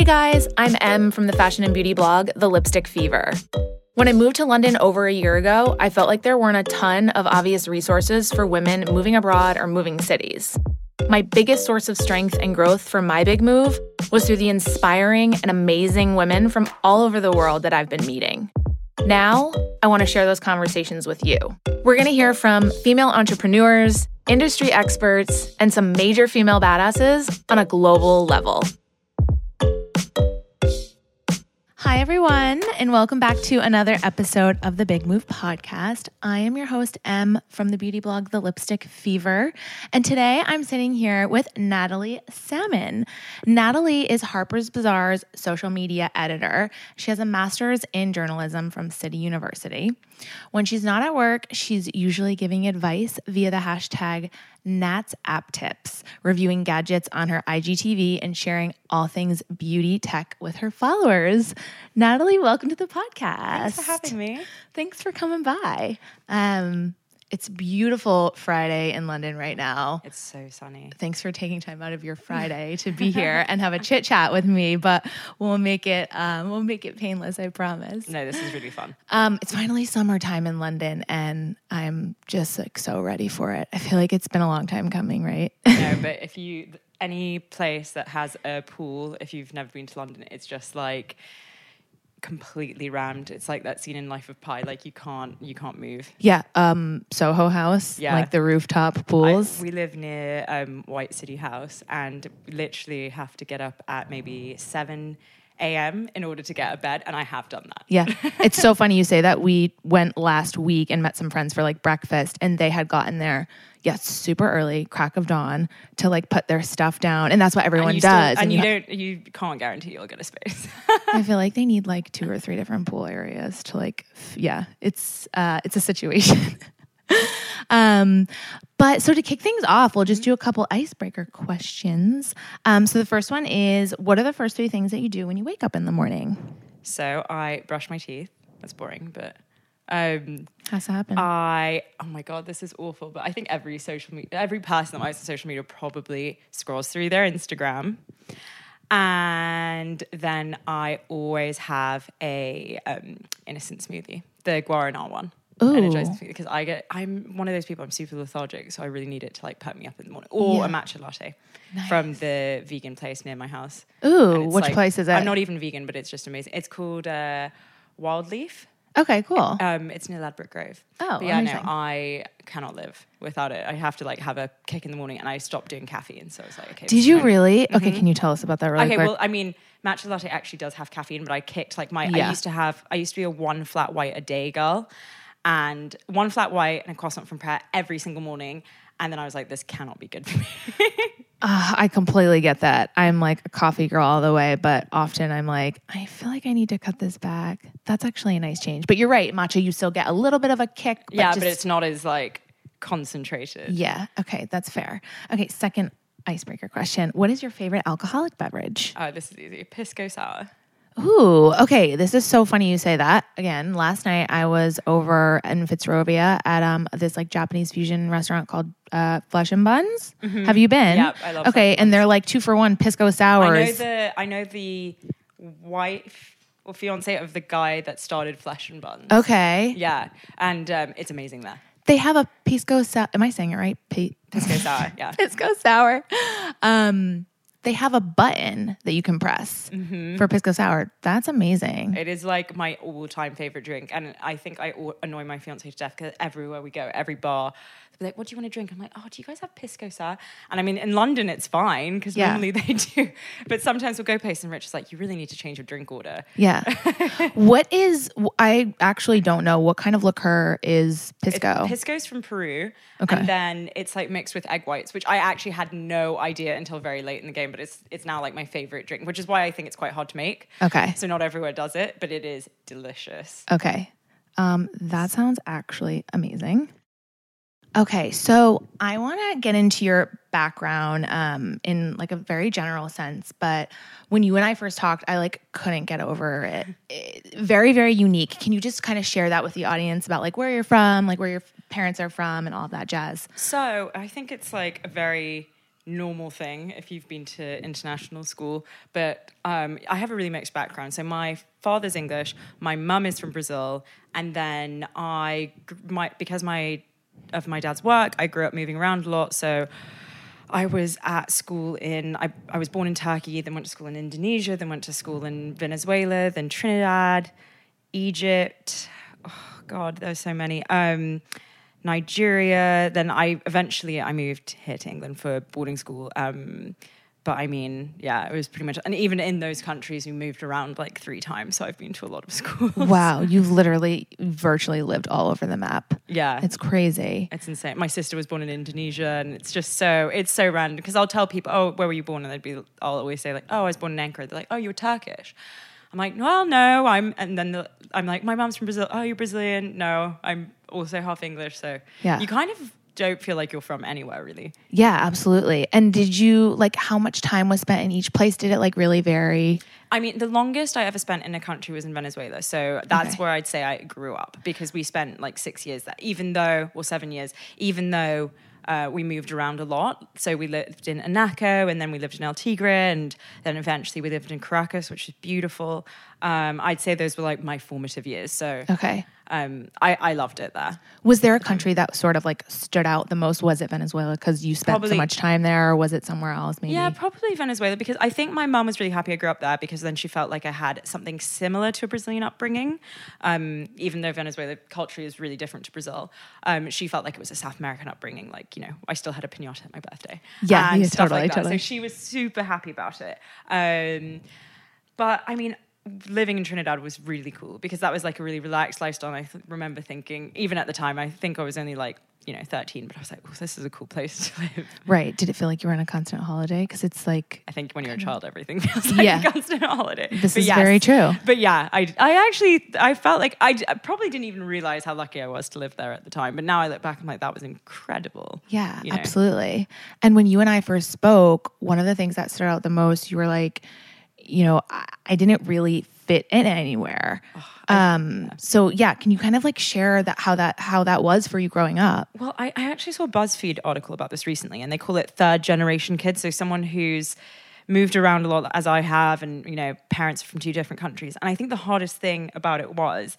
Hey guys, I'm Em from the fashion and beauty blog, The Lipstick Fever. When I moved to London over a year ago, I felt like there weren't a ton of obvious resources for women moving abroad or moving cities. My biggest source of strength and growth for my big move was through the inspiring and amazing women from all over the world that I've been meeting. Now, I want to share those conversations with you. We're going to hear from female entrepreneurs, industry experts, and some major female badasses on a global level. Hi, everyone, and welcome back to another episode of the Big Move podcast. I am your host, Em, from the beauty blog, The Lipstick Fever. And today I'm sitting here with Natalie Salmon. Natalie is Harper's Bazaar's social media editor. She has a master's in journalism from City University. When she's not at work, she's usually giving advice via the hashtag Nats App Tips, reviewing gadgets on her IGTV and sharing all things beauty tech with her followers. Natalie, welcome to the podcast. Thanks for having me. Thanks for coming by. It's beautiful Friday in London right now. It's so sunny. Thanks for taking time out of your Friday to be here and have a chit chat with me, but we'll make it painless, I promise. No, this is really fun. It's finally summertime in London and I'm just like so ready for it. I feel like it's been a long time coming, right? No, but any place that has a pool, if you've never been to London, it's just like completely rammed. It's like that scene in Life of Pi, like you can't move. Yeah, Soho House, like the rooftop pools. We live near White City House and literally have to get up at maybe 7 a.m. in order to get a bed, and I have done that. Yeah, it's so funny you say that. We went last week and met some friends for like breakfast, and they had gotten there, super early, crack of dawn, to like put their stuff down, and that's what everyone does. And you can't guarantee you'll get a space. I feel like they need like 2 or 3 different pool areas to like, it's a situation. But so to kick things off, we'll just do a couple icebreaker questions. So the first one is, what are the first 3 things that you do when you wake up in the morning? So I brush my teeth. That's boring, but how's that happen? Oh my God, this is awful. But I think every person that uses social media probably scrolls through their Instagram. And then I always have a innocent smoothie, the guarana one. Energizing smoothie, because I'm one of those people, I'm super lethargic, so I really need it to like pep me up in the morning. Or a matcha latte from the vegan place near my house. Ooh, which place is it? I'm not even vegan, but it's just amazing. It's called Wild Leaf. Okay, cool. It's near Ladbroke Grove. Oh, but yeah, amazing. no, I cannot live without it. I have to like have a kick in the morning, and I stopped doing caffeine. So it's like, okay. Did you really? Mm-hmm. Okay, can you tell us about that really quick? Well, I mean, matcha latte actually does have caffeine, but I kicked like I used to be a 1 flat white a day girl, and 1 flat white and a croissant from Pret every single morning. And then I was like, this cannot be good for me. I completely get that. I'm like a coffee girl all the way, but often I'm like, I feel like I need to cut this back. That's actually a nice change. But you're right, matcha, you still get a little bit of a kick. But it's not as like concentrated. Yeah, okay, that's fair. Okay, second icebreaker question. What is your favorite alcoholic beverage? Oh, this is easy. Pisco sour. Ooh, okay. This is so funny you say that. Again, last night I was over in Fitzrovia at this like Japanese fusion restaurant called Flesh and Buns. Mm-hmm. Have you been? Yeah, I love. Okay, and they're like 2-for-1 pisco sours. I know the wife or fiance of the guy that started Flesh and Buns. Okay. Yeah, and it's amazing there. They have a pisco sour. Am I saying it right? Pisco sour. Yeah. Pisco sour. They have a button that you can press for pisco sour. That's amazing. It is like my all-time favorite drink. And I think I annoy my fiance to death because everywhere we go, every bar, they'll be like, what do you want to drink? I'm like, oh, do you guys have pisco sour? And I mean, in London, it's fine because normally they do. But sometimes we'll go places and Rich is like, you really need to change your drink order. Yeah. I actually don't know, what kind of liqueur is pisco? Pisco's from Peru. Okay. And then it's like mixed with egg whites, which I actually had no idea until very late in the game, but it's now like my favorite drink, which is why I think it's quite hard to make. Okay. So not everywhere does it, but it is delicious. Okay. That sounds actually amazing. Okay, so I want to get into your background in like a very general sense, but when you and I first talked, I like couldn't get over it. Very, very unique. Can you just kind of share that with the audience about like where you're from, like where your parents are from and all of that jazz? So I think it's like a very normal thing if you've been to international school. But I have a really mixed background. So my father's English, my mum is from Brazil, and then because of my dad's work, I grew up moving around a lot. So I was at school I was born in Turkey, then went to school in Indonesia, then went to school in Venezuela, then Trinidad, Egypt. Oh God, there's so many. Nigeria. Then I moved here to England for boarding school. But I mean, yeah, it was pretty much, and even in those countries, we moved around like 3 times. So I've been to a lot of schools. Wow, you've literally virtually lived all over the map. Yeah. It's crazy. It's insane. My sister was born in Indonesia, and it's so random because I'll tell people, oh, where were you born? And I'll always say like, oh, I was born in Ankara. They're like, oh, you were Turkish. I'm like, well, no, and then I'm like, my mom's from Brazil. Oh, you're Brazilian? No, I'm also half English. So yeah. You kind of don't feel like you're from anywhere, really. Yeah, absolutely. And did you, like, how much time was spent in each place? Did it, like, really vary? I mean, the longest I ever spent in a country was in Venezuela. So that's where I'd say I grew up, because we spent like 7 years, even though we moved around a lot. So we lived in Anaco, and then we lived in El Tigre, and then eventually we lived in Caracas, which is beautiful. I'd say those were like my formative years. So I loved it there. Was there a country that sort of like stood out the most? Was it Venezuela because you spent so much time there, or was it somewhere else maybe? Yeah, probably Venezuela, because I think my mom was really happy I grew up there, because then she felt like I had something similar to a Brazilian upbringing. Even though Venezuela culture is really different to Brazil, she felt like it was a South American upbringing. Like, I still had a piñata at my birthday. Yeah, and stuff totally, like that. totally. So she was super happy about it. But I mean, living in Trinidad was really cool, because that was like a really relaxed lifestyle. And I remember thinking, even at the time, I think I was only like, 13, but I was like, oh, this is a cool place to live. Right. Did it feel like you were on a constant holiday? Because it's like, I think when you're a child, everything feels like a constant holiday. This is very true. But yeah, I felt like I probably didn't even realize how lucky I was to live there at the time. But now I look back, I'm like, that was incredible. Yeah, absolutely. And when you and I first spoke, one of the things that stood out the most, you were like, I didn't really fit in anywhere. So yeah, can you kind of like share how that was for you growing up? Well, I actually saw a BuzzFeed article about this recently, and they call it third generation kids. So someone who's moved around a lot, as I have, and parents from 2 different countries. And I think the hardest thing about it was,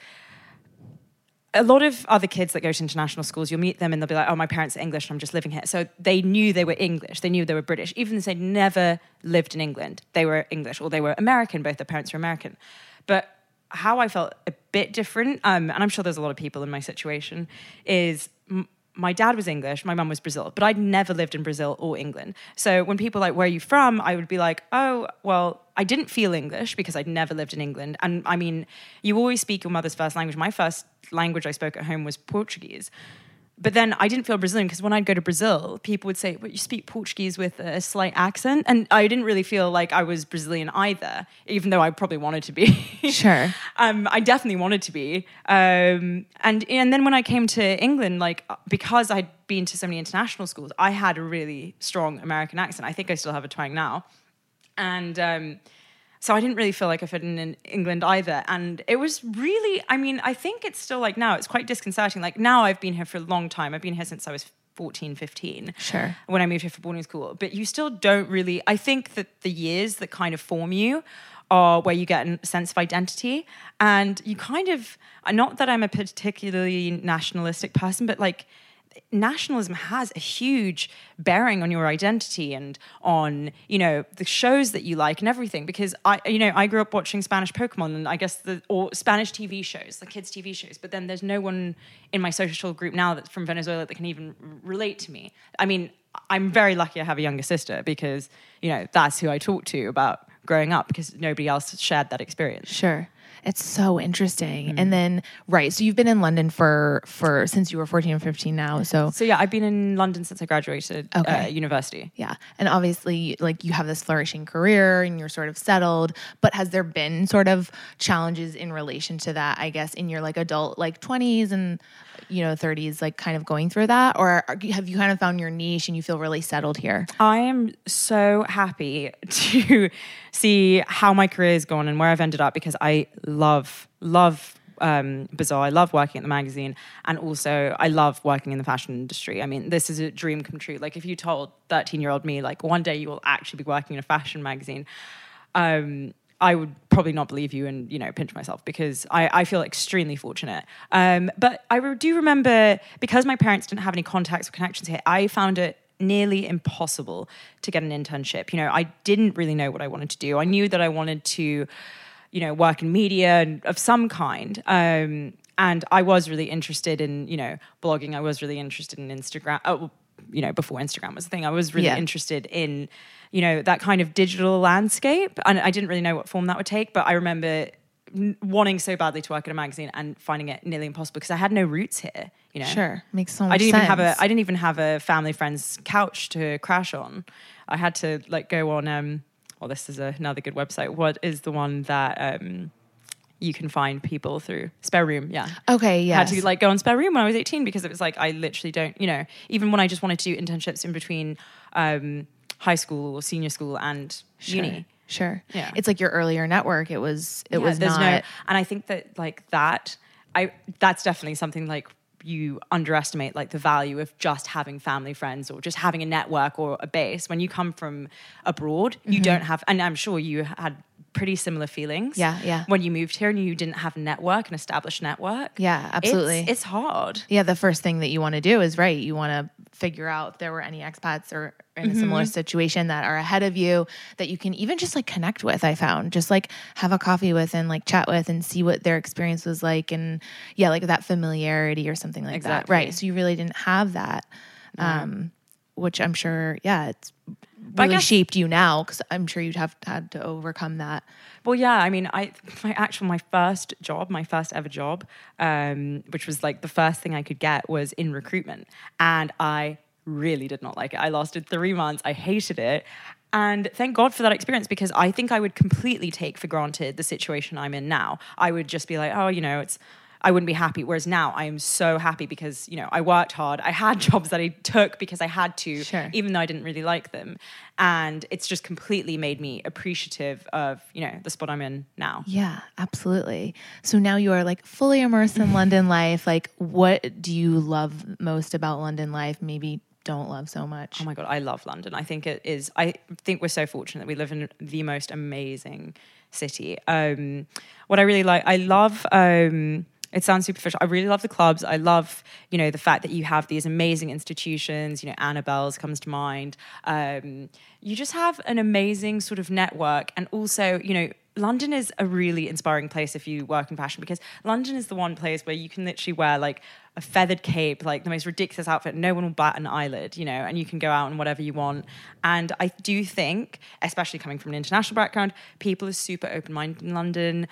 a lot of other kids that go to international schools, you'll meet them and they'll be like, oh, my parents are English and I'm just living here. So they knew they were English. They knew they were British. Even if they'd never lived in England, they were English, or they were American. Both their parents were American. But how I felt a bit different, and I'm sure there's a lot of people in my situation, is my dad was English, my mum was Brazil, but I'd never lived in Brazil or England. So when people are like, where are you from? I would be like, oh, well, I didn't feel English because I'd never lived in England. And I mean, you always speak your mother's first language. My first language I spoke at home was Portuguese. But then I didn't feel Brazilian, because when I'd go to Brazil, people would say, well, you speak Portuguese with a slight accent. And I didn't really feel like I was Brazilian either, even though I probably wanted to be. Sure. I definitely wanted to be. And then when I came to England, like, because I'd been to so many international schools, I had a really strong American accent. I think I still have a twang now. And so I didn't really feel like I fit in England either. And it was really, I think it's still like now, it's quite disconcerting. Like now I've been here for a long time. I've been here since I was 14, 15. Sure. When I moved here for boarding school. But you still don't really, I think that the years that kind of form you are where you get a sense of identity. And you kind of, not that I'm a particularly nationalistic person, but like, nationalism has a huge bearing on your identity and on, the shows that you like and everything. Because I grew up watching Spanish Pokemon, and I guess or Spanish TV shows, the kids' TV shows. But then there's no one in my social group now that's from Venezuela that can even relate to me. I mean, I'm very lucky I have a younger sister, because, that's who I talk to about growing up, because nobody else shared that experience. Sure. It's so interesting. And then, right, so you've been in London for since you were 14 or 15 now. So yeah, I've been in London since I graduated university. Yeah. And obviously, like, you have this flourishing career and you're sort of settled, but has there been sort of challenges in relation to that, I guess, in your like adult, like 20s and, 30s, like kind of going through that? Or have you kind of found your niche and you feel really settled here? I am so happy to see how my career has gone and where I've ended up, because I love bizarre. I love working at the magazine, and also I love working in the fashion industry. I mean, this is a dream come true. Like, if you told 13-year-old me, like, one day you will actually be working in a fashion magazine, I would probably not believe you and, pinch myself, because I feel extremely fortunate. But I do remember, because my parents didn't have any contacts or connections here, I found it nearly impossible to get an internship. I didn't really know what I wanted to do. I knew that I wanted to, work in media of some kind. And I was really interested in, blogging. I was really interested in Instagram. Before Instagram was a thing, I was really interested in, that kind of digital landscape. And I didn't really know what form that would take, but I remember wanting so badly to work at a magazine and finding it nearly impossible because I had no roots here. Sure, makes so much sense. I didn't even have a family friend's couch to crash on. I had to go on. This is another good website. What is the one that you can find people through? Spare Room, yeah. Okay, yeah. I had to go on Spare Room when I was 18 because it was I literally don't. Even when I just wanted to do internships in between high school or senior school and uni. Sure. Yeah. It's like your earlier network. It was not. And I think that that's definitely something you underestimate, the value of just having family friends or just having a network or a base. When you come from abroad, you don't have, and I'm sure you had pretty similar feelings. Yeah. When you moved here and you didn't have a network, an established network. Yeah, absolutely. It's hard. Yeah, the first thing that you want to do is, you want to figure out if there were any expats or in a similar situation that are ahead of you that you can even just connect with. I found just have a coffee with and chat with and see what their experience was like, and that familiarity or something like that. Right. So you really didn't have that, which I'm sure, it's really shaped you now, because I'm sure you'd have had to overcome that. Well, yeah, I mean, my first ever job, which was the first thing I could get, was in recruitment. And I really did not like it. I lasted 3 months. I hated it. And thank God for that experience, because I think I would completely take for granted the situation I'm in now. I would just be I wouldn't be happy. Whereas now I am so happy because, I worked hard. I had jobs that I took because I had to, even though I didn't really like them. And it's just completely made me appreciative of, the spot I'm in now. Yeah, absolutely. So now you are fully immersed in London life. What do you love most about London life? Maybe don't love so much. Oh my God, I love London. I think we're so fortunate that we live in the most amazing city. What I really like, I love, it sounds superficial. I really love the clubs. I love, the fact that you have these amazing institutions. Annabelle's comes to mind. You just have an amazing sort of network. And also, London is a really inspiring place if you work in fashion, because London is the one place where you can literally wear a feathered cape, the most ridiculous outfit. No one will bat an eyelid, and you can go out and whatever you want. And I do think, especially coming from an international background, people are super open-minded in London.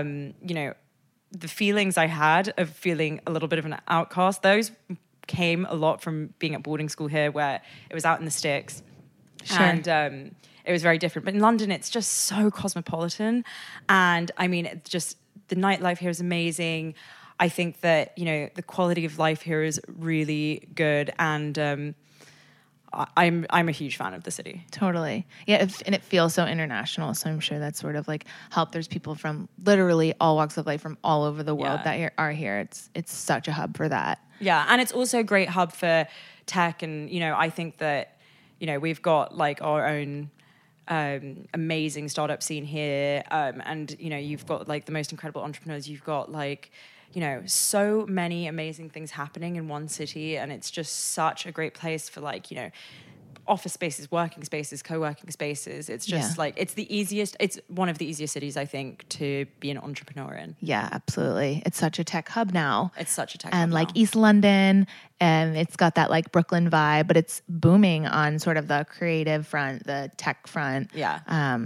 The feelings I had of feeling a little bit of an outcast, those came a lot from being at boarding school here, where it was out in the sticks. Sure. And it was very different. But in London, it's just so cosmopolitan. And I mean, it's just, the nightlife here is amazing. I think that, the quality of life here is really good. And I'm a huge fan of the city. Totally. Yeah, and it feels so international, so I'm sure that's sort of helped. There's people from literally all walks of life from all over the world that are here. It's such a hub for that. Yeah, and it's also a great hub for tech, and I think that we've got our own amazing startup scene here, and you've got the most incredible entrepreneurs. You've got so many amazing things happening in one city, and it's just such a great place for office spaces, working spaces, co-working spaces. It's just it's one of the easiest cities, I think, to be an entrepreneur in. Yeah, absolutely. It's such a tech hub now. It's such a tech hub now. And East London, and it's got that Brooklyn vibe, but it's booming on sort of the creative front, the tech front. Yeah.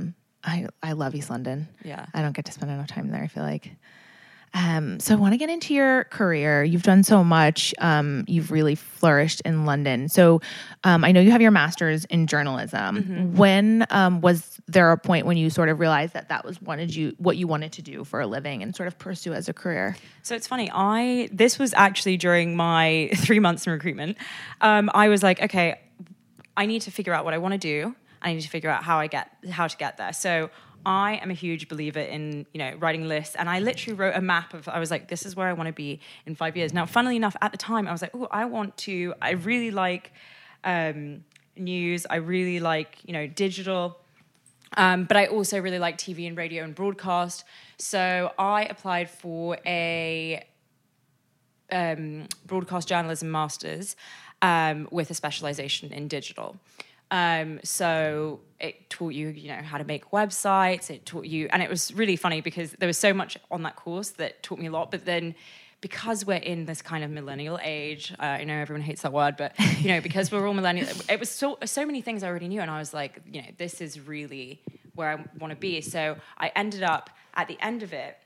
I love East London. Yeah. I don't get to spend enough time there, I feel like. So I want to get into your career. You've done so much. You've really flourished in London. So I know you have your master's in journalism. Mm-hmm. When was there a point when you sort of realized that was what you wanted to do for a living and sort of pursue as a career? So it's funny. This was actually during my 3 months in recruitment. I was like, okay, I need to figure out what I want to do. I need to figure out how to get there. So I am a huge believer in, writing lists. And I literally wrote a map I was like, this is where I want to be in 5 years. Now, funnily enough, at the time, I was like, I really like news. I really like, digital. But I also really like TV and radio and broadcast. So I applied for a broadcast journalism master's with a specialization in digital. So it taught you, how to make websites. It taught you, and it was really funny because there was so much on that course that taught me a lot. But then, because we're in this kind of millennial age, I know everyone hates that word, but because we're all millennial, it was so many things I already knew, and I was like, this is really where I want to be. So I ended up at the end of it,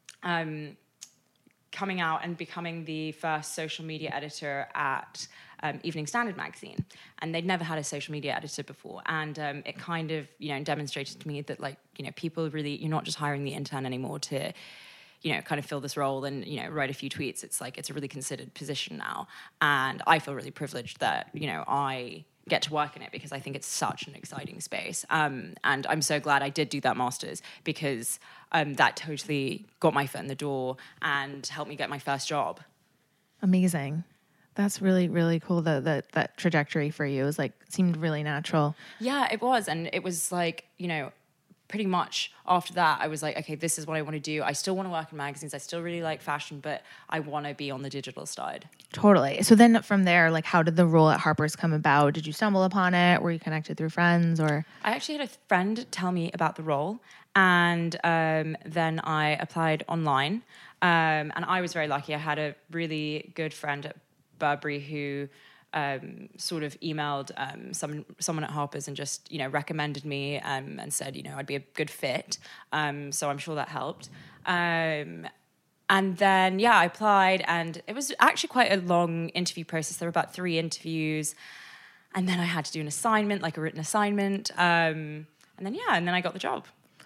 coming out and becoming the first social media editor at Evening Standard magazine, and they'd never had a social media editor before, and it kind of demonstrated to me that people really, you're not just hiring the intern anymore to kind of fill this role and write a few tweets. It's like it's a really considered position now, and I feel really privileged that I get to work in it because I think it's such an exciting space, and I'm so glad I did do that master's because that totally got my foot in the door and helped me get my first job. Amazing. That's really, really cool. That trajectory for you seemed really natural. Yeah, it was. And it was pretty much after that, I was like, okay, this is what I want to do. I still want to work in magazines. I still really like fashion, but I want to be on the digital side. Totally. So then from there, how did the role at Harper's come about? Did you stumble upon it? Were you connected through friends or? I actually had a friend tell me about the role, and then I applied online. And I was very lucky. I had a really good friend at Burberry who sort of emailed someone at Harper's and just recommended me and said I'd be a good fit, so I'm sure that helped, and then I applied, and it was actually quite a long interview process. There were about 3 interviews, and then I had to do an assignment, like a written assignment, and then I got the job.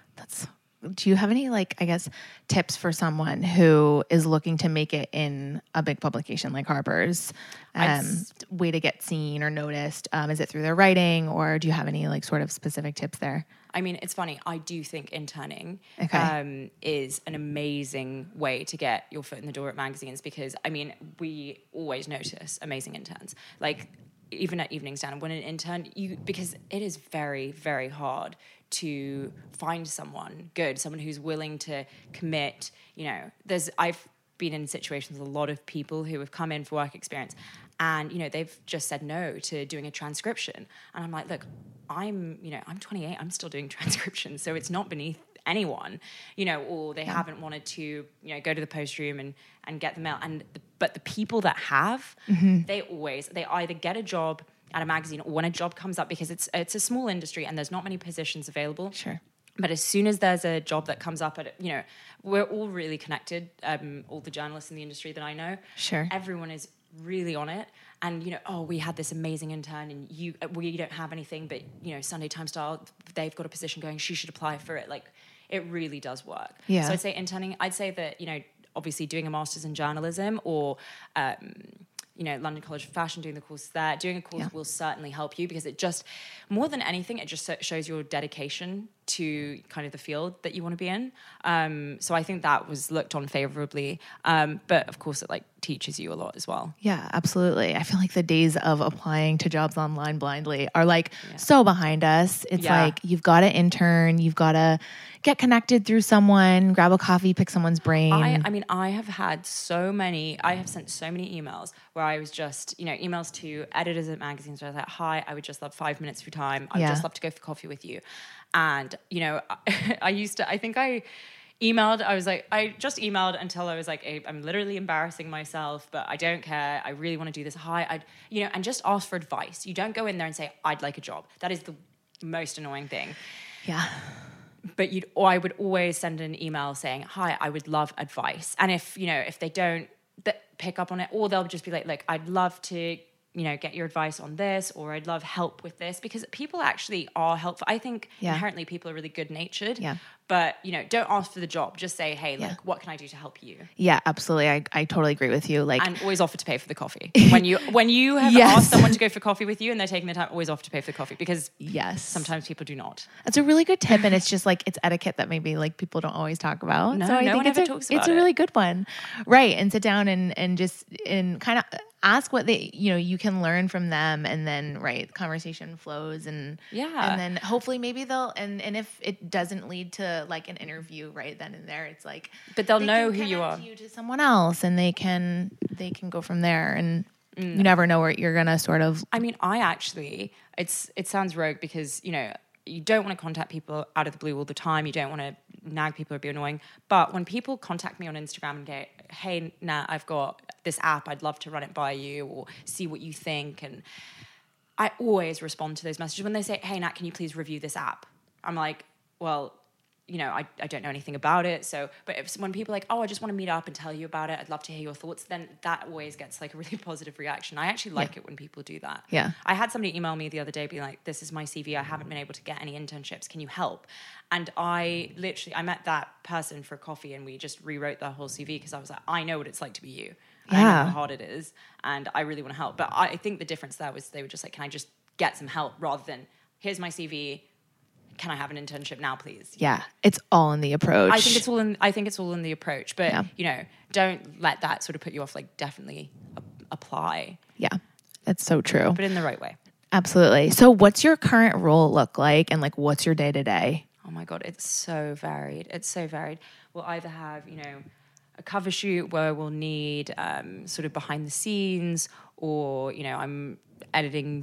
Do you have any, tips for someone who is looking to make it in a big publication like Harper's? Way to get seen or noticed? Is it through their writing, or do you have any, sort of specific tips there? I mean, it's funny. I do think interning is an amazing way to get your foot in the door at magazines because, we always notice amazing interns. Even at Evening Standard, when an intern, because it is very, very hard to find someone good, someone who's willing to commit. I've been in situations with a lot of people who have come in for work experience and, they've just said no to doing a transcription. And I'm like, look, I'm 28, I'm still doing transcriptions, so it's not beneath anyone, or they haven't wanted to, go to the post room and get the mail. But the people that have, they either get a job at a magazine or when a job comes up, because it's a small industry and there's not many positions available. Sure. But as soon as there's a job that comes up we're all really connected, all the journalists in the industry that I know. Sure. Everyone is really on it. And, we had this amazing intern and we don't have anything, but, Sunday Times Style, they've got a position going, she should apply for it. It really does work. Yeah. So I'd say interning, I'd say that, obviously doing a master's in journalism or, London College of Fashion, doing the course there, doing a course will certainly help you because it just, more than anything, it just shows your dedication to kind of the field that you want to be in. So I think that was looked on favorably. But of course it teaches you a lot as well. Yeah, absolutely. I feel like the days of applying to jobs online blindly are so behind us. It's you've got to intern, you've got to get connected through someone, grab a coffee, pick someone's brain. I have sent so many emails where I was just, emails to editors at magazines where I was like, hi, I would just love 5 minutes of your time. I would just love to go for coffee with you. And, I just emailed until I was like, hey, I'm literally embarrassing myself, but I don't care. I really want to do this. Hi, and just ask for advice. You don't go in there and say, I'd like a job. That is the most annoying thing. Yeah. But I would always send an email saying, hi, I would love advice. And if they don't pick up on it, or they'll just be like, look, I'd love to get your advice on this, or I'd love help with this, because people actually are helpful. I think inherently people are really good natured, but don't ask for the job. Just say, hey, like, what can I do to help you? Yeah, absolutely. I totally agree with you. Like, and always offer to pay for the coffee. When you have asked someone to go for coffee with you and they're taking the time, always offer to pay for the coffee, because sometimes people do not. That's a really good tip, and it's just like, it's etiquette that maybe like people don't always talk about. No, so I no think one ever talks about it's a really good one. Right. And sit down and just kind of ask what they, you can learn from them, and then conversation flows, and then hopefully maybe they'll, and if it doesn't lead to like an interview right then and there, it's like, but they'll know who you are. You to someone else, and they can go from there, and you never know where you're gonna sort of. I mean, it sounds rogue, because you don't want to contact people out of the blue all the time. You don't want to nag people or be annoying. But when people contact me on Instagram and go, hey, Nat, I've got this app, I'd love to run it by you or see what you think. And I always respond to those messages. When they say, hey, Nat, can you please review this app? I'm like, well, I don't know anything about it. So, but when people are like, oh, I just want to meet up and tell you about it, I'd love to hear your thoughts, then that always gets like a really positive reaction. I actually like it when people do that. Yeah. I had somebody email me the other day being like, this is my CV. I haven't been able to get any internships. Can you help? And I met that person for coffee, and we just rewrote the whole CV, because I was like, I know what it's like to be you. I know how hard it is, and I really want to help. But I think the difference there was they were just like, can I just get some help, rather than here's my CV, can I have an internship now, please? Yeah, it's all in the approach. I think it's all in the approach, but don't let that sort of put you off. Like, definitely apply. Yeah, that's so true. But in the right way. Absolutely. So what's your current role look like, and like what's your day-to-day? Oh my God, it's so varied. We'll either have, a cover shoot where we'll need sort of behind the scenes, or, I'm editing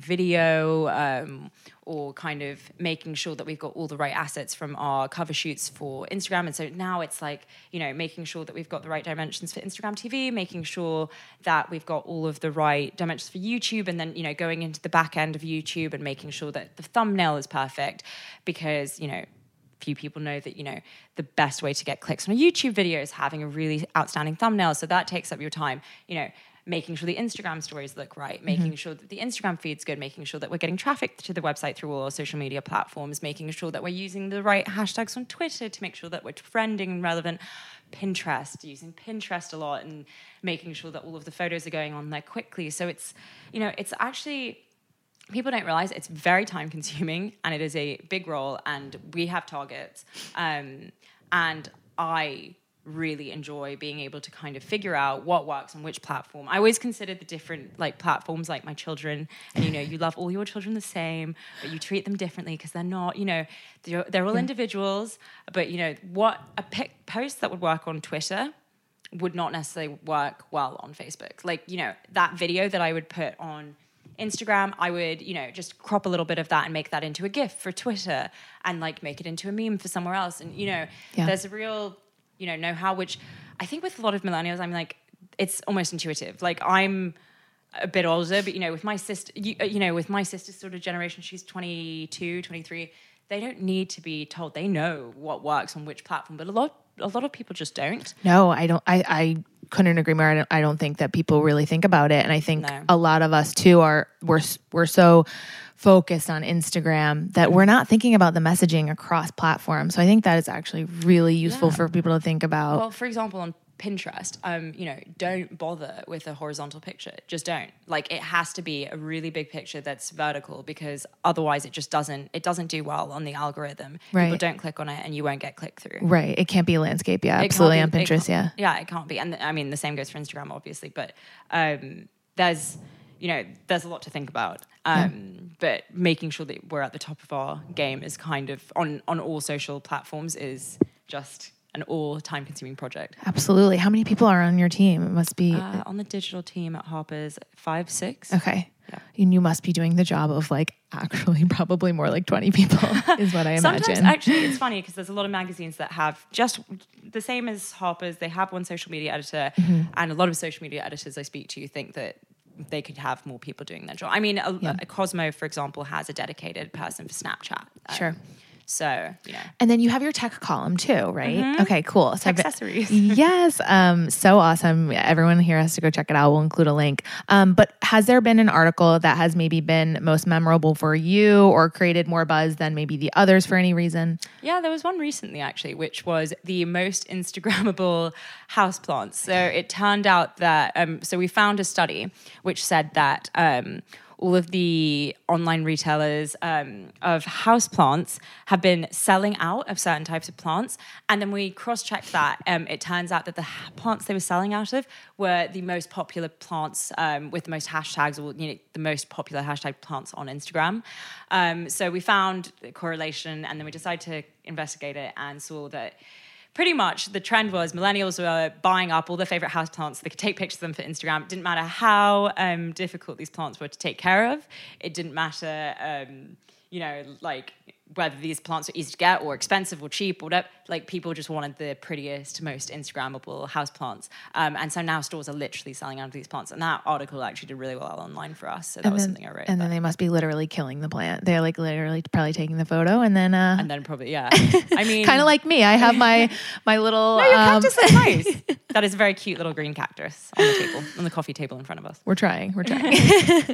video, or kind of making sure that we've got all the right assets from our cover shoots for Instagram. And so now it's like, making sure that we've got the right dimensions for Instagram TV, making sure that we've got all of the right dimensions for YouTube, and then, going into the back end of YouTube and making sure that the thumbnail is perfect, because, few people know that, the best way to get clicks on a YouTube video is having a really outstanding thumbnail. So that takes up your time, making sure the Instagram stories look right, making sure that the Instagram feed's good, making sure that we're getting traffic to the website through all our social media platforms, making sure that we're using the right hashtags on Twitter to make sure that we're trending and relevant. Pinterest, using Pinterest a lot, and making sure that all of the photos are going on there quickly. So it's, it's actually, people don't realize it's very time consuming, and it is a big role, and we have targets. And I really enjoy being able to kind of figure out what works on which platform. I always consider the different platforms like my children, and you love all your children the same, but you treat them differently because they're not, they're all individuals. But what a post that would work on Twitter would not necessarily work well on Facebook. That video that I would put on Instagram, I would, just crop a little bit of that and make that into a GIF for Twitter, and make it into a meme for somewhere else. And, there's a real, know-how, which I think with a lot of millennials, I'm like, it's almost intuitive. I'm a bit older, but, with my sister, with my sister's sort of generation, she's 22, 23, they don't need to be told. They know what works on which platform, but a lot of people just don't. No, I don't. I couldn't agree more. I don't think that people really think about it. And I think a lot of us too we're so focused on Instagram that we're not thinking about the messaging across platforms. So I think that is actually really useful for people to think about. Well, for example, on Pinterest, don't bother with a horizontal picture. Just don't. It has to be a really big picture that's vertical, because otherwise it just doesn't do well on the algorithm. Right. People don't click on it, and you won't get click through. Right. It can't be landscape. Yeah, absolutely. On Pinterest. Yeah. Yeah, it can't be. And the same goes for Instagram, obviously. But there's a lot to think about. But making sure that we're at the top of our game is kind of on all social platforms is just an all time-consuming project. Absolutely. How many people are on your team? It must be... on the digital team at Harper's, 5, 6. Okay. Yeah. And you must be doing the job of actually probably more like 20 people is what I imagine. Sometimes, actually, it's funny because there's a lot of magazines that have just the same as Harper's. They have one social media editor, and a lot of social media editors I speak to think that they could have more people doing their job. I mean, Cosmo, for example, has a dedicated person for Snapchat. Sure. So, And then you have your tech column too, right? Okay, cool. So accessories. Yes. So awesome. Everyone here has to go check it out. We'll include a link. But has there been an article that has maybe been most memorable for you or created more buzz than maybe the others for any reason? Yeah, there was one recently actually, which was the most Instagrammable houseplants. So it turned out that, so we found a study which said that all of the online retailers of houseplants have been selling out of certain types of plants. And then we cross-checked that. It turns out that the plants they were selling out of were the most popular plants with the most hashtags, or the most popular hashtag plants on Instagram. So we found a correlation, and then we decided to investigate it and saw that pretty much the trend was millennials were buying up all their favorite houseplants. They could take pictures of them for Instagram. It didn't matter how difficult these plants were to take care of. It didn't matter, like whether these plants are easy to get or expensive or cheap or whatever. Like people just wanted the prettiest, most Instagrammable houseplants. And so now stores are literally selling out of these plants. And that article actually did really well online for us. So that was something I wrote. And then they must be literally killing the plant. They're like literally probably taking the photo and then probably, yeah. I mean, kind of like me. I have my little. No, your cactus is nice. That is a very cute little green cactus on the table, on the coffee table in front of us. We're trying. Okay,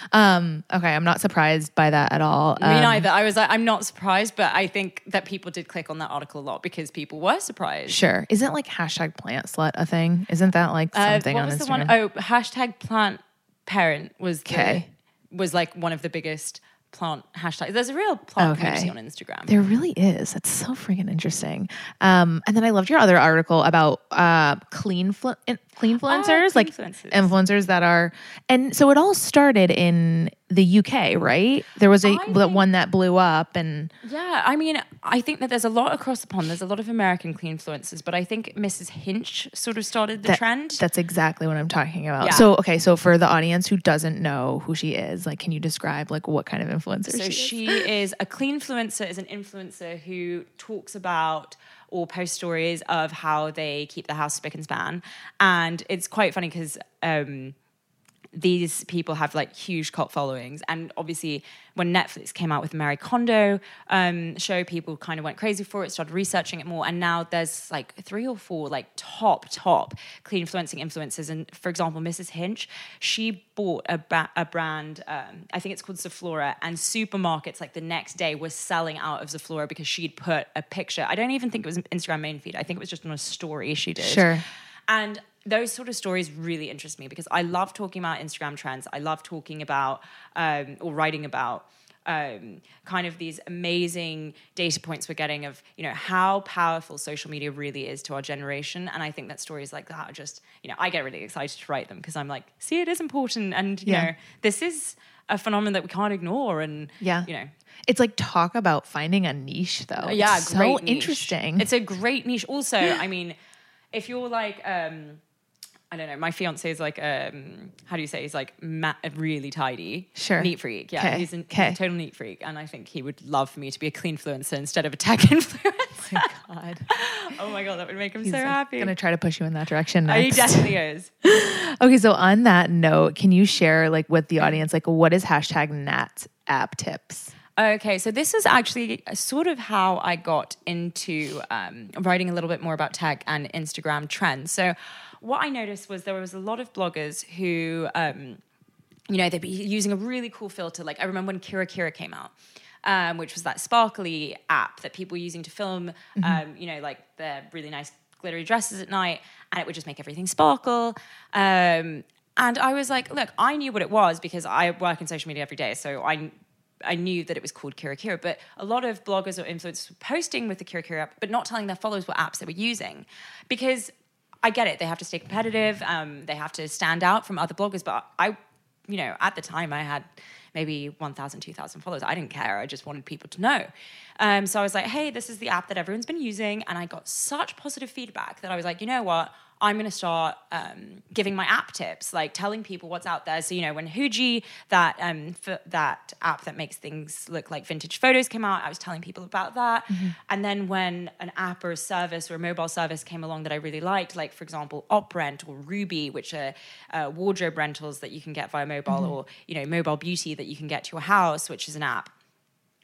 I'm not surprised by that at all. Me neither. I was like, I'm not surprised, but I think that people did click on that article a lot because people were surprised. Sure. Isn't like hashtag plant slut a thing? Isn't that like something on Instagram? The one? Oh, hashtag plant parent was like one of the biggest plant hashtags. There's a real plant community on Instagram. There really is. That's so freaking interesting. And then I loved your other article about clean influencers, like influencers that are, and so it all started in the UK, right? There was one that blew up, and yeah, I mean, I think that there's a lot across the pond. There's a lot of American clean influencers, but I think Mrs. Hinch sort of started the trend. That's exactly what I'm talking about. Yeah. So for the audience who doesn't know who she is, like, can you describe like what kind of influencer she is? A clean influencer is an influencer who talks about or post stories of how they keep the house spick and span. And it's quite funny because these people have like huge cult followings. And obviously when Netflix came out with the Marie Kondo show, people kind of went crazy for it, started researching it more. And now there's like 3 or 4 like top clean influencers. And for example, Mrs. Hinch, she bought a brand, I think it's called Zaflora, and supermarkets like the next day were selling out of Zaflora because she'd put a picture. I don't even think it was an Instagram main feed. I think it was just on a story she did. Sure. And those sort of stories really interest me because I love talking about Instagram trends. I love talking about or writing about kind of these amazing data points we're getting of, how powerful social media really is to our generation. And I think that stories like that are just, I get really excited to write them because I'm like, see, it is important. And, this is a phenomenon that we can't ignore. And, it's like talk about finding a niche though. Yeah, it's great so niche. Interesting. It's a great niche. Also, I mean, if you're like, I don't know, my fiance is like, how do you say? He's like really tidy. Sure. Neat freak. Yeah, he's a total neat freak. And I think he would love for me to be a clean influencer instead of a tech influencer. Oh my God. Oh my God, that would make him He's so happy. He's going to try to push you in that direction next. He definitely is. Okay, so on that note, can you share like with the audience, like what is hashtag Nat app tips? Okay, so this is actually sort of how I got into writing a little bit more about tech and Instagram trends. So what I noticed was there was a lot of bloggers who, they'd be using a really cool filter. Like I remember when Kira Kira came out, which was that sparkly app that people were using to film, like their really nice glittery dresses at night, and it would just make everything sparkle. And I was like, look, I knew what it was because I work in social media every day, so I knew that it was called Kira Kira, but a lot of bloggers or influencers were posting with the Kira Kira app, but not telling their followers what apps they were using. Because I get it, they have to stay competitive, they have to stand out from other bloggers, but I, at the time I had maybe 1,000, 2,000 followers. I didn't care, I just wanted people to know. So I was like, hey, this is the app that everyone's been using, and I got such positive feedback that I was like, you know what? I'm going to start giving my app tips, like telling people what's out there. So, when Huji, that app that makes things look like vintage photos came out, I was telling people about that. Mm-hmm. And then when an app or a service or a mobile service came along that I really liked, like, for example, OpRent or Ruby, which are wardrobe rentals that you can get via mobile, mm-hmm. or, Mobile Beauty that you can get to your house, which is an app.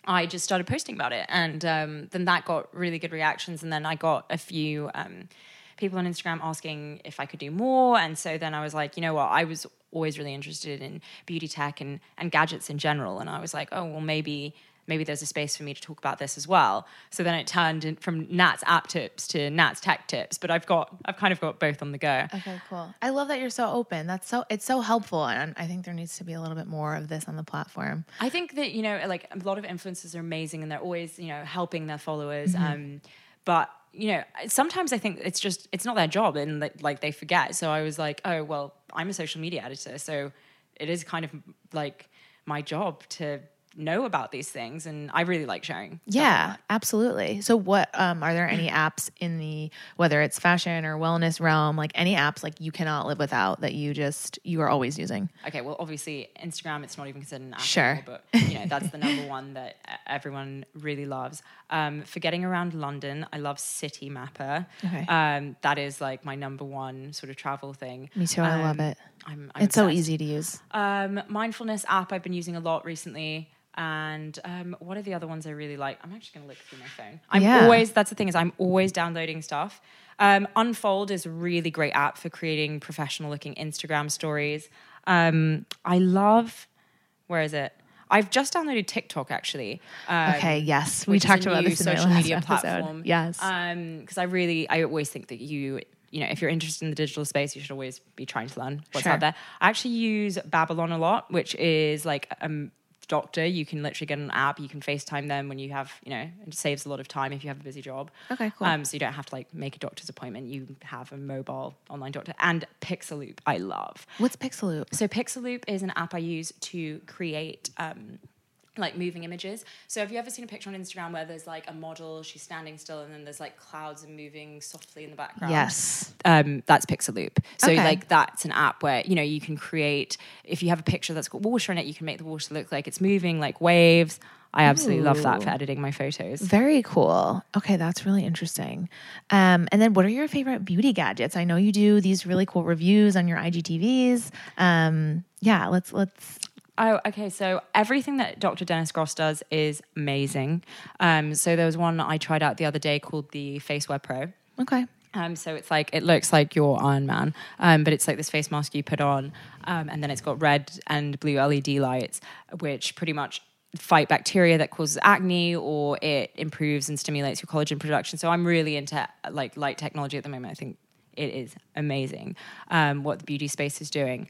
I just started posting about it. And then that got really good reactions. And then I got a few people on Instagram asking if I could do more. And so then I was like, you know what, I was always really interested in beauty tech and gadgets in general. And I was like, oh, well, maybe there's a space for me to talk about this as well. So then it turned from Nat's app tips to Nat's tech tips, but I've kind of got both on the go. Okay, cool. I love that you're so open. It's so helpful. And I think there needs to be a little bit more of this on the platform. I think that, you know, like a lot of influencers are amazing and they're always, you know, helping their followers. But, you know, sometimes I think it's not their job and like they forget. So I was like, oh, well, I'm a social media editor. So it is kind of like my job to know about these things, and I really like sharing. Yeah, absolutely. So what are there any apps in the, whether it's fashion or wellness realm, like any apps like you cannot live without that you are always using? Okay, well, obviously Instagram, it's not even considered an app Sure. anymore, but you know, that's the number one that everyone really loves. For getting around London, I love City Mapper. Okay. That is like my number one sort of travel thing. Me too. I love it. I'm It's so obsessed. easy to use. Mindfulness app I've been using a lot recently. And what are the other ones I really like? I'm actually going to look through my phone. That's the thing, is I'm always downloading stuff. Unfold is a really great app for creating professional looking Instagram stories. I love, where is it? I've just downloaded TikTok actually. Okay, yes. We talked about this in my social last media episode. platform. Yes. Because I always think that you know, if you're interested in the digital space, you should always be trying to learn what's Sure. out there. I actually use Babylon a lot, which is like doctor. You can literally get an app. You can FaceTime them when you have, you know, it saves a lot of time if you have a busy job. Okay, cool. So you don't have to like make a doctor's appointment. You have a mobile online doctor. And Pixaloop, I love. What's Pixaloop? So Pixaloop is an app I use to create like moving images. So have you ever seen a picture on Instagram where there's like a model, she's standing still, and then there's like clouds and moving softly in the background? Yes. That's Pixaloop. So Okay. like that's an app where, you know, you can create, if you have a picture that's got water in it, you can make the water look like it's moving, like waves. I absolutely love that for editing my photos. Very cool. Okay, that's really interesting. And then what are your favorite beauty gadgets? I know you do these really cool reviews on your IGTVs. Yeah, let's Oh, okay. So everything that Dr. Dennis Gross does is amazing. So there was one I tried out the other day called the FaceWear Pro. Okay. So it's like, it looks like your Iron Man, but it's like this face mask you put on, and then it's got red and blue LED lights, which pretty much fight bacteria that causes acne, or it improves and stimulates your collagen production. So I'm really into like light technology at the moment. I think it is amazing what the beauty space is doing.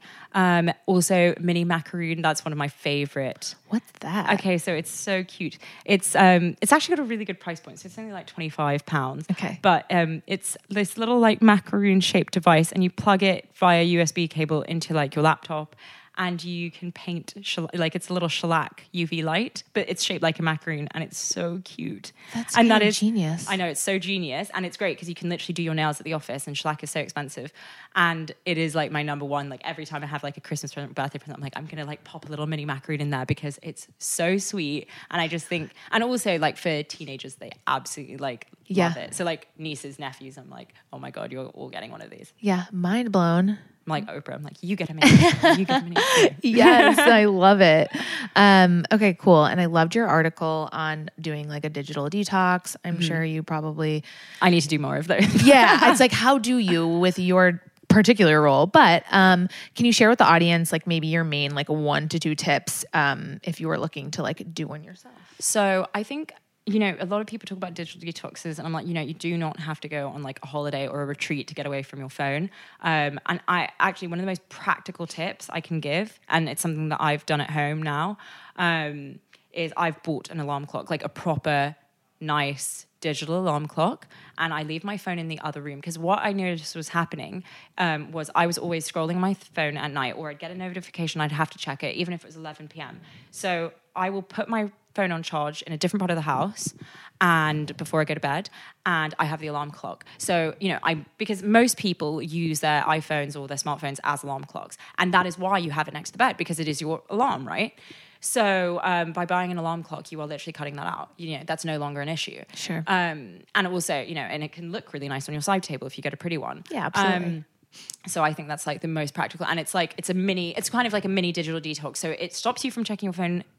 Also, mini macaroon, that's one of my favorite. What's that? Okay, so it's so cute. It's actually got a really good price point. So it's only like £25. Okay. But it's this little like macaroon shaped device, and you plug it via USB cable into like your laptop, and you can paint, like it's a little shellac UV light, but it's shaped like a macaroon, and it's so cute. That's and kind of genius. I know, it's so genius, and it's great because you can literally do your nails at the office, and shellac is so expensive. And it is like my number one, like every time I have like a Christmas present, birthday present, I'm like, I'm gonna like pop a little mini macaroon in there because it's so sweet. And I just think, and also like for teenagers, they absolutely like love it. So like nieces, nephews, I'm like, oh my God, you're all getting one of these. Yeah, mind blown. I'm like Oprah. I'm like, you get a mini. You get a mini. Yes, I love it. Okay, cool. And I loved your article on doing like a digital detox. I'm sure you probably... I need to do more of those. Yeah, it's like, how do you with your particular role? But can you share with the audience like maybe your main like 1 to 2 tips if you were looking to like do one yourself? So I think, you know, a lot of people talk about digital detoxes, and I'm like, you know, you do not have to go on like a holiday or a retreat to get away from your phone. And I actually, one of the most practical tips I can give, and it's something that I've done at home now, is I've bought an alarm clock, like a proper, nice digital alarm clock, and I leave my phone in the other room, because what I noticed was happening was I was always scrolling my phone at night, or I'd get a notification, I'd have to check it, even if it was 11 p.m. So I will put my phone on charge in a different part of the house and before I go to bed, and I have the alarm clock. So, you know, because most people use their iPhones or their smartphones as alarm clocks, and that is why you have it next to the bed, because it is your alarm, right? So by buying an alarm clock, you are literally cutting that out. You know, that's no longer an issue. Sure. And also, you know, and it can look really nice on your side table if you get a pretty one. Yeah, absolutely. So I think that's like the most practical, and it's kind of like a mini digital detox. So it stops you from checking your phone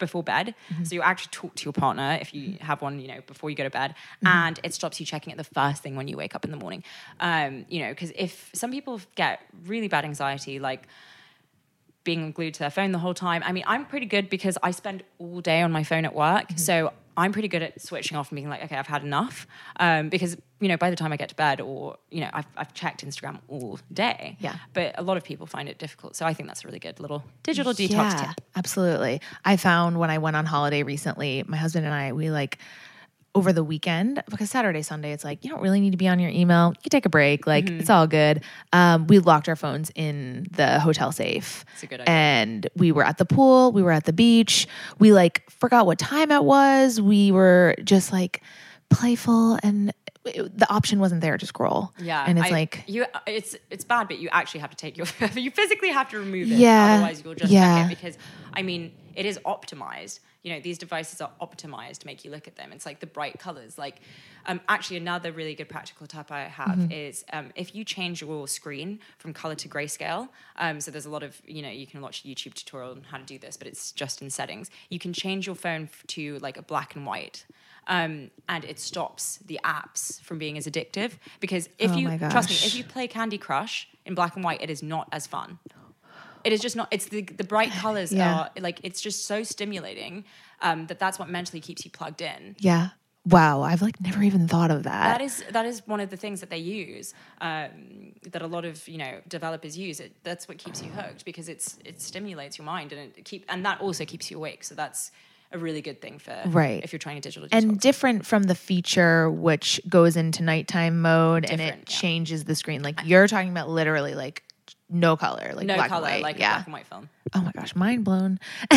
before bed. So you actually talk to your partner if you have one, before you go to bed. And it stops you checking it the first thing when you wake up in the morning. Because if some people get really bad anxiety, like being glued to their phone the whole time. I mean, I'm pretty good because I spend all day on my phone at work. So I'm pretty good at switching off and being like, okay, I've had enough. Because, by the time I get to bed or, I've checked Instagram all day. Yeah. But a lot of people find it difficult. So I think that's a really good little digital detox tip. Absolutely. I found when I went on holiday recently, my husband and I, we over the weekend, because Saturday, Sunday, it's like, you don't really need to be on your email. You can take a break. Like, it's all good. We locked our phones in the hotel safe. That's a good idea. And we were at the pool. We were at the beach. We forgot what time it was. We were just playful, and the option wasn't there to scroll. Yeah. And it's it's bad, but you actually have to take you physically have to remove it. Yeah. Otherwise you'll just check it because, it is optimized. These devices are optimized to make you look at them. It's like the bright colors. Actually, another really good practical tip I have is if you change your screen from color to grayscale, so there's a lot of, you can watch a YouTube tutorial on how to do this, but it's just in settings. You can change your phone to a black and white. And it stops the apps from being as addictive. Because trust me, if you play Candy Crush in black and white, it is not as fun. It is just not. It's the bright colors are it's just so stimulating that's what mentally keeps you plugged in. Yeah. Wow. I've never even thought of that. That is one of the things that they use that a lot of developers use. That's what keeps you hooked because it stimulates your mind and that also keeps you awake. So that's a really good thing for if you're trying a digital detox. And different from the feature which goes into nighttime mode and it changes the screen. You're talking about literally no color, no black color, and white. a black and white film. Oh my gosh, mind blown.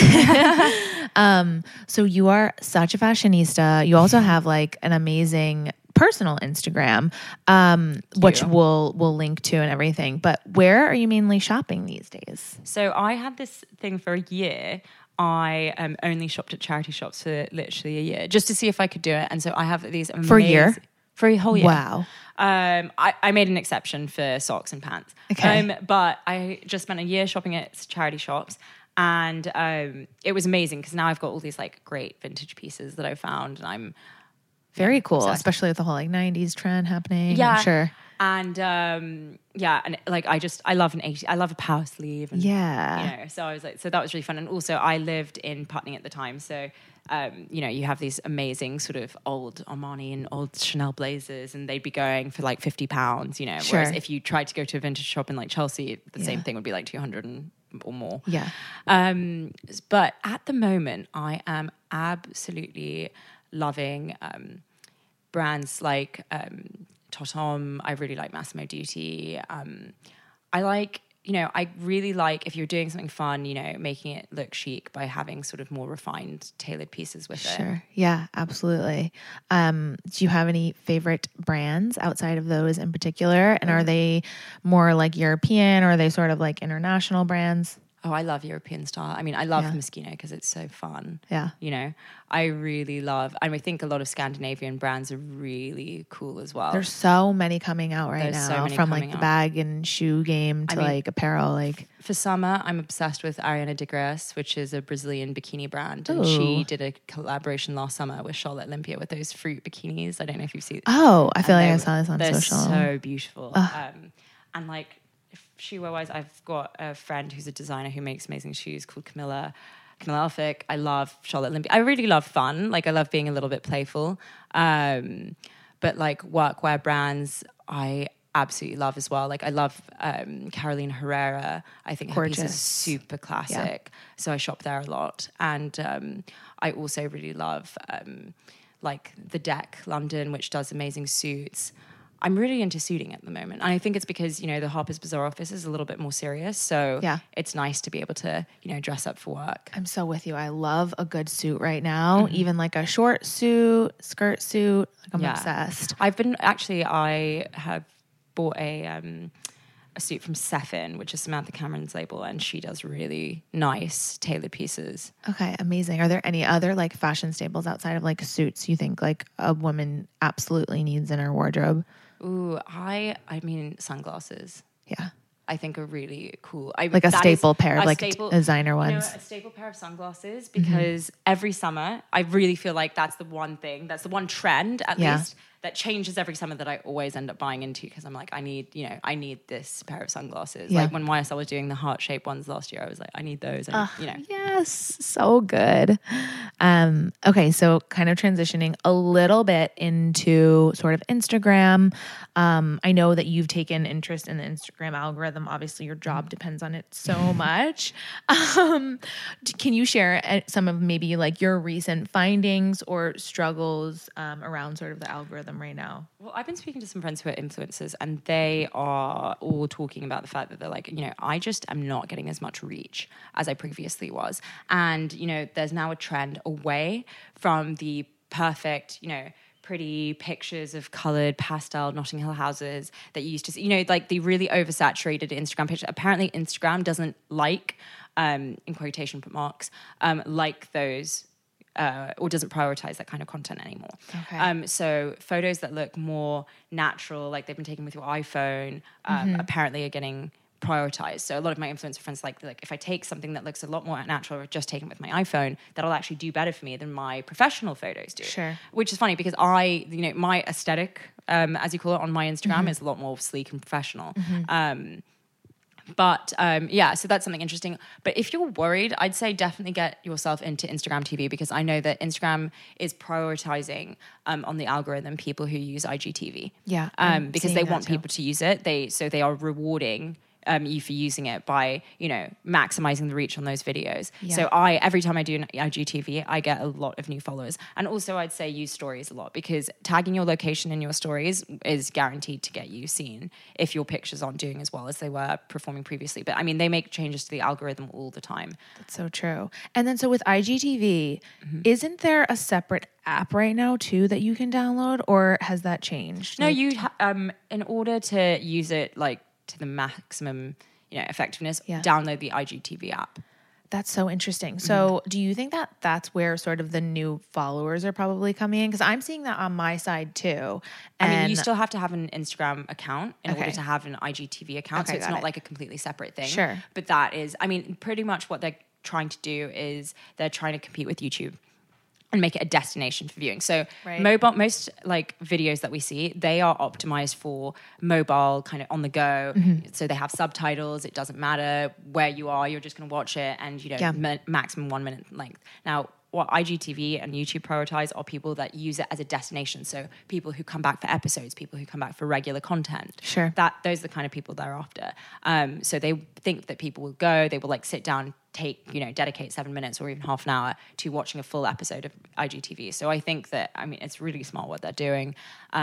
So you are such a fashionista. You also have an amazing personal Instagram, which we'll link to and everything. But where are you mainly shopping these days? So I had this thing for a year. I only shopped at charity shops for literally a year just to see if I could do it. And so I have these amazing... For a year? For a whole year. Wow. I made an exception for socks and pants. Okay. But I just spent a year shopping at charity shops and it was amazing because now I've got all these great vintage pieces that I found and I'm very cool, obsessed. Especially with the whole 90s trend happening. Yeah. I'm sure. And and I love I love a power sleeve and so I was so that was really fun. And also I lived in Putney at the time, so you have these amazing sort of old Armani and old Chanel blazers and they'd be going for £50, Sure. Whereas if you tried to go to a vintage shop in Chelsea, the same thing would be 200 or more. Yeah. But at the moment I am absolutely loving brands like Totom. I really like Massimo Dutti. I really like if you're doing something fun, making it look chic by having sort of more refined, tailored pieces with it. Sure. Yeah, absolutely. Do you have any favorite brands outside of those in particular? And are they more European or are they sort of international brands? Oh, I love European style. I mean, I love Moschino because it's so fun. Yeah. I really love, and I think a lot of Scandinavian brands are really cool as well. There's so many coming out right now, so many from coming the out. bag and shoe game to apparel. For summer, I'm obsessed with Ariana de Grace, which is a Brazilian bikini brand. And Ooh. she did a collaboration last summer with Charlotte Olympia with those fruit bikinis. I don't know if you've seen it. Oh, I feel I saw this on they're social. They're so beautiful. And shoe-wear-wise, I've got a friend who's a designer who makes amazing shoes called Camilla Elphick. I love Charlotte Olympia. I really love fun. I love being a little bit playful. But workwear brands, I absolutely love as well. I love Carolina Herrera. I think her piece is super classic. Yeah. So I shop there a lot. And I also really love the Deck London, which does amazing suits. I'm really into suiting at the moment. And I think it's because, the Harper's Bazaar office is a little bit more serious. So it's nice to be able to, dress up for work. I'm so with you. I love a good suit right now. Mm-hmm. Even a short suit, skirt suit. I'm obsessed. I have bought a suit from Sefin, which is Samantha Cameron's label. And she does really nice tailored pieces. Okay, amazing. Are there any other fashion staples outside of suits you think a woman absolutely needs in her wardrobe? Ooh, I mean sunglasses. Yeah. I think are really cool. Like a staple pair of like designer ones. A staple pair of sunglasses, because every summer I really feel like that's the one thing, that's the one trend at least that changes every summer that I always end up buying into, because I'm like, I need this pair of sunglasses. Like when YSL was doing the heart-shaped ones last year, I was like, I need those. Yes, so good. Okay, so kind of transitioning a little bit into sort of Instagram. I know that you've taken interest in the Instagram algorithm. Obviously, your job depends on it so much. Can you share some of maybe like your recent findings or struggles around sort of the algorithm right now? Well, I've been speaking to some friends who are influencers, and they are all talking about the fact that they're like, I just am not getting as much reach as I previously was. And, there's now a trend away from the perfect, pretty pictures of coloured pastel Notting Hill houses that you used to see, like the really oversaturated Instagram picture. Apparently Instagram doesn't like, in quotation marks, like those, or doesn't prioritize that kind of content anymore. Okay. So photos that look more natural, like they've been taken with your iPhone, apparently are getting prioritized. So a lot of my influencer friends like if I take something that looks a lot more natural or just taken with my iPhone, that'll actually do better for me than my professional photos do. Sure. Which is funny because my aesthetic, as you call it, on my Instagram is a lot more sleek and professional. But so that's something interesting. But if you're worried, I'd say definitely get yourself into Instagram TV, because I know that Instagram is prioritizing on the algorithm people who use IGTV. Yeah. Because they want people to use it. They are rewarding you for using it by, maximizing the reach on those videos. Yeah. So every time I do an IGTV, I get a lot of new followers. And also I'd say use stories a lot, because tagging your location in your stories is guaranteed to get you seen if your pictures aren't doing as well as they were performing previously. But I mean, they make changes to the algorithm all the time. That's so true. And then so with IGTV, isn't there a separate app right now too that you can download, or has that changed? No, in order to use it like to the maximum, effectiveness, download the IGTV app. That's so interesting. So do you think that that's where sort of the new followers are probably coming in? Because I'm seeing that on my side too. And I mean, you still have to have an Instagram account in order to have an IGTV account. Okay, so it's not like a completely separate thing. Sure. But that is, I mean, pretty much what they're trying to do is they're trying to compete with YouTube and make it a destination for viewing. So most like videos that we see, they are optimized for mobile, kind of on the go. So they have subtitles. It doesn't matter where you are. You're just going to watch it, and maximum 1 minute length. Now, what IGTV and YouTube prioritize are people that use it as a destination. So people who come back for episodes, people who come back for regular content. Sure. Those are the kind of people they're after. So they think that people will go, they will like sit down, dedicate 7 minutes or even half an hour to watching a full episode of IGTV. So I think that, it's really smart what they're doing.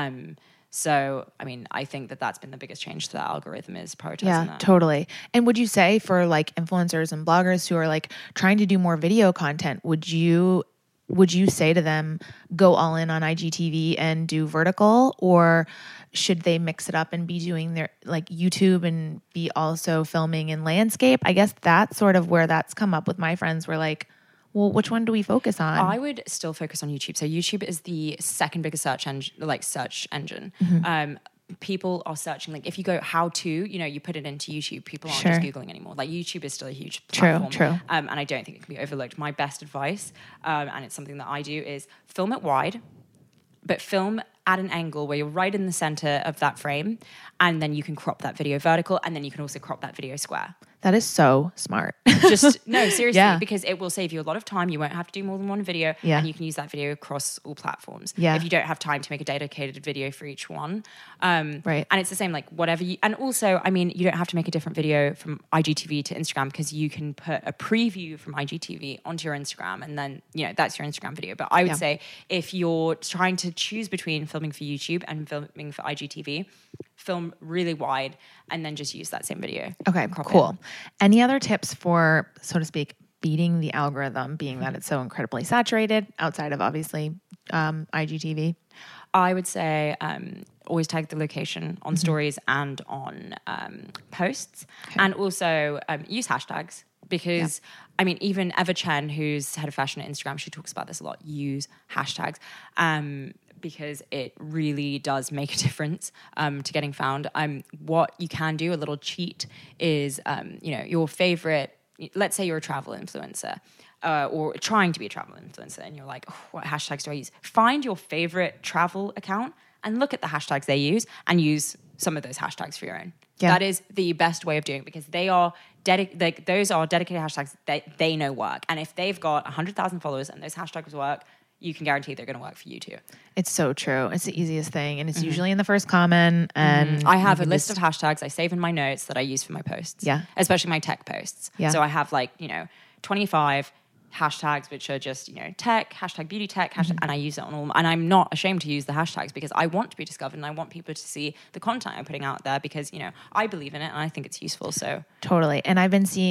So, I think that that's been the biggest change to that algorithm, is prioritizing that. Yeah, totally. And would you say for like influencers and bloggers who are like trying to do more video content, would you say to them, go all in on IGTV and do vertical, or should they mix it up and be doing their like YouTube and be also filming in landscape? I guess that's sort of where that's come up with my friends. We're like, well, which one do we focus on? I would still focus on YouTube. So YouTube is the second biggest search engine. People are searching, like if you go how to, you put it into YouTube, people aren't just Googling anymore. Like YouTube is still a huge platform. True. And I don't think it can be overlooked. My best advice, and it's something that I do, is film it wide, but film at an angle where you're right in the center of that frame, and then you can crop that video vertical, and then you can also crop that video square. That is so smart. No, seriously, because it will save you a lot of time. You won't have to do more than one video, and you can use that video across all platforms. Yeah. If you don't have time to make a dedicated video for each one. Right. And it's the same, like whatever you, and also, you don't have to make a different video from IGTV to Instagram, because you can put a preview from IGTV onto your Instagram, and then, that's your Instagram video. But I would say if you're trying to choose between filming for YouTube and filming for IGTV, film really wide and then just use that same video. Okay, cool. Any other tips for, so to speak, beating the algorithm, being that it's so incredibly saturated outside of obviously IGTV? I would say always tag the location on stories and on posts, and also use hashtags. Because, even Eva Chen, who's head of fashion at Instagram, she talks about this a lot, use hashtags. because it really does make a difference to getting found. What you can do, a little cheat, is your favorite. Let's say you're a travel influencer. Or trying to be a travel influencer, and you're like, what hashtags do I use? Find your favorite travel account and look at the hashtags they use and use some of those hashtags for your own. Yeah. That is the best way of doing it, because they are those are dedicated hashtags that they know work. And if they've got 100,000 followers and those hashtags work, you can guarantee they're going to work for you too. It's so true. It's the easiest thing. And it's usually in the first comment. And I have a list of hashtags I save in my notes that I use for my posts. Yeah. Especially my tech posts. Yeah. So I have 25 hashtags, which are just, tech, hashtag beauty tech, hashtag, and I use it on all, and I'm not ashamed to use the hashtags because I want to be discovered and I want people to see the content I'm putting out there because, I believe in it and I think it's useful. So totally. And I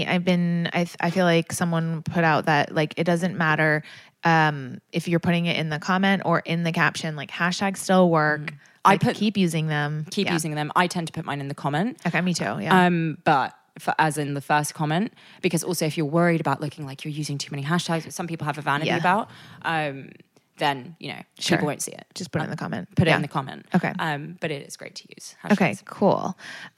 feel like someone put out that it doesn't matter if you're putting it in the comment or in the caption, hashtags still work. Keep using them. Using them. I tend to put mine in the comment. Okay, me too. Yeah. But as in the first comment, because also if you're worried about looking like you're using too many hashtags, which some people have a vanity about, then people won't see it. Just put it in the comment. Put it in the comment. Okay. But it is great to use hashtags. Okay, cool.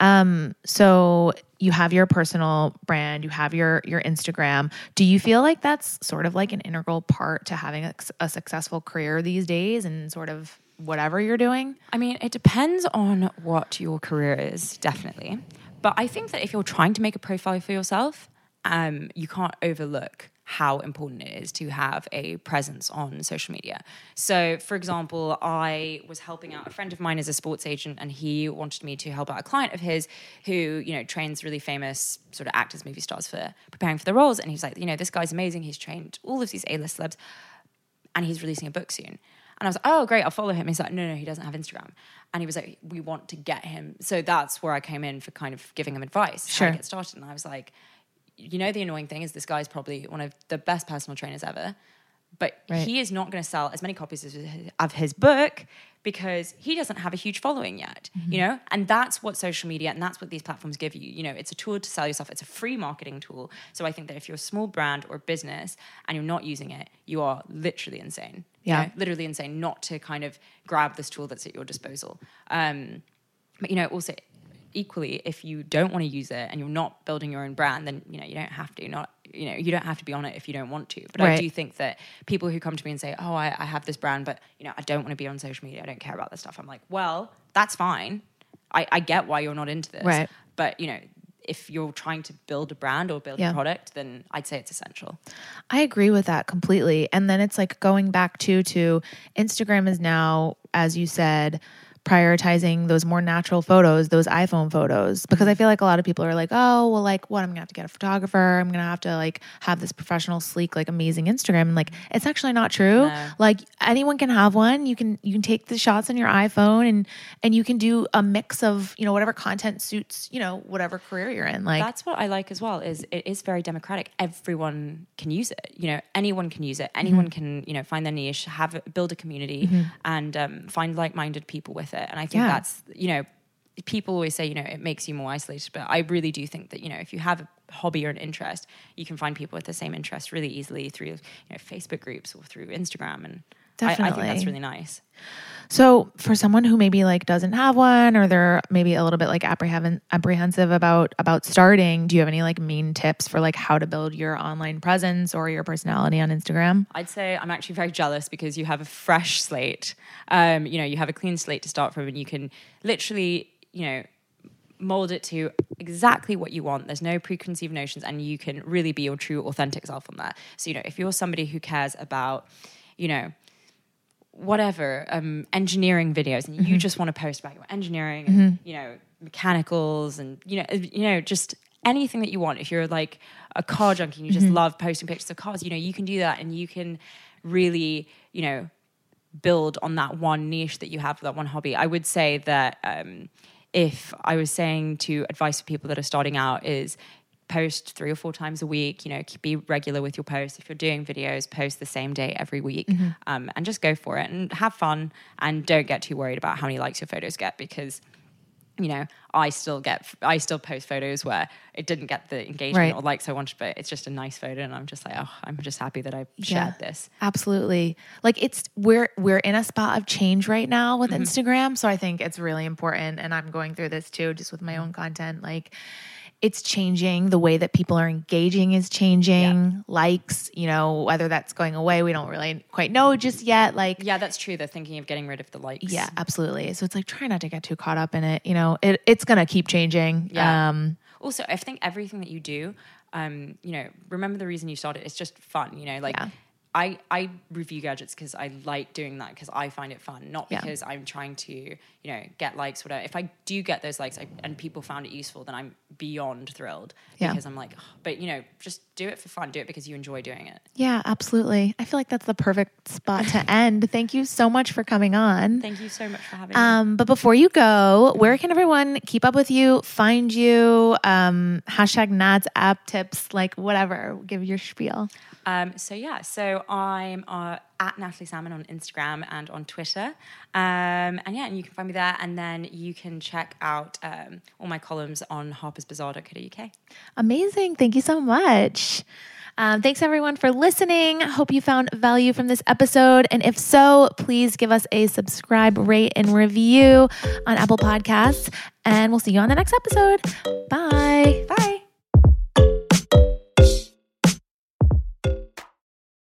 So you have your personal brand, you have your Instagram. Do you feel like that's sort of like an integral part to having a successful career these days and sort of whatever you're doing? I mean, it depends on what your career is, definitely. But I think that if you're trying to make a profile for yourself, you can't overlook how important it is to have a presence on social media. So, for example, I was helping out a friend of mine as a sports agent, and he wanted me to help out a client of his who, trains really famous sort of actors, movie stars for preparing for the roles. And he's like, this guy's amazing. He's trained all of these A-list celebs, and he's releasing a book soon. And I was like, oh, great, I'll follow him. He's like, no, he doesn't have Instagram. And he was like, we want to get him. So that's where I came in for kind of giving him advice, how to get started. And I was like, the annoying thing is this guy's probably one of the best personal trainers ever, but he is not going to sell as many copies of his book because he doesn't have a huge following yet, And that's what social media and that's what these platforms give you. It's a tool to sell yourself. It's a free marketing tool. So I think that if you're a small brand or business and you're not using it, you are literally insane. Yeah. Literally insane not to kind of grab this tool that's at your disposal. But, also equally, if you don't want to use it and you're not building your own brand, then, you don't have to. You don't have to be on it if you don't want to. But I do think that people who come to me and say, oh, I have this brand, but, I don't want to be on social media. I don't care about this stuff. I'm like, well, that's fine. I get why you're not into this. Right. But, if you're trying to build a brand or build a product, then I'd say it's essential. I agree with that completely. And then it's going back to Instagram is now, as you said, prioritizing those more natural photos, those iPhone photos, because I feel like a lot of people are like, oh, well, what, I'm gonna have to get a photographer. I'm gonna have to have this professional, sleek, amazing Instagram. And it's actually not true. No. Anyone can have one. You can take the shots on your iPhone and you can do a mix of, whatever content suits, whatever career you're in. That's what I like as well, is it is very democratic. Everyone can use it. Anyone can use it. Anyone can, find their niche, build a community and find like-minded people with it. And I think that's, people always say, it makes you more isolated, but I really do think that, if you have a hobby or an interest, you can find people with the same interest really easily through, Facebook groups or through Instagram. And I think that's really nice. So for someone who maybe doesn't have one, or they're maybe a little bit apprehensive about starting, do you have any main tips for how to build your online presence or your personality on Instagram? I'd say I'm actually very jealous because you have a fresh slate. You have a clean slate to start from, and you can literally, mold it to exactly what you want. There's no preconceived notions, and you can really be your true, authentic self on that. So, if you're somebody who cares about, whatever, engineering videos, and you just want to post about your engineering, and, mechanicals, and, just anything that you want. If you're a car junkie and you just love posting pictures of cars, you can do that, and you can really, build on that one niche that you have, that one hobby. I would say that if I was saying to advice for people that are starting out is post 3 or 4 times a week, be regular with your posts. If you're doing videos, post the same day every week, and just go for it and have fun, and don't get too worried about how many likes your photos get, because you know, I still post photos where it didn't get the engagement or likes I wanted, but it's just a nice photo. And I'm just like, oh, I'm just happy that I shared this. Absolutely. Like we're in a spot of change right now with Instagram. So I think it's really important. And I'm going through this too, just with my own content. Like, it's changing. The way that people are engaging is changing. Likes, you know, whether that's going away, we don't really quite know just yet. Like, yeah, that's true. They're thinking of getting rid of the likes. Yeah, absolutely. So it's like, try not to get too caught up in it. You know, it's going to keep changing. Yeah. Also, I think everything that you do, you know, remember the reason you started. It's just fun, you know, like I review gadgets because I like doing that because I find it fun, not because I'm trying to, you know, get likes, whatever. If I do get those likes and people found it useful, then I'm beyond thrilled because I'm like, oh, but you know, just do it for fun. Do it because you enjoy doing it. Yeah, absolutely. I feel like that's the perfect spot to end. Thank you so much for coming on. Thank you so much for having me. But before you go, where can everyone keep up with you, find you, hashtag Nads app tips, like whatever, give your spiel. So I'm at Natalie Salmon on Instagram and on Twitter. And you can find me there. And then you can check out all my columns on harpersbazaar.co.uk. Amazing. Thank you so much. Thanks everyone for listening. Hope you found value from this episode. And if so, please give us a subscribe, rate, and review on Apple Podcasts. And we'll see you on the next episode. Bye. Bye.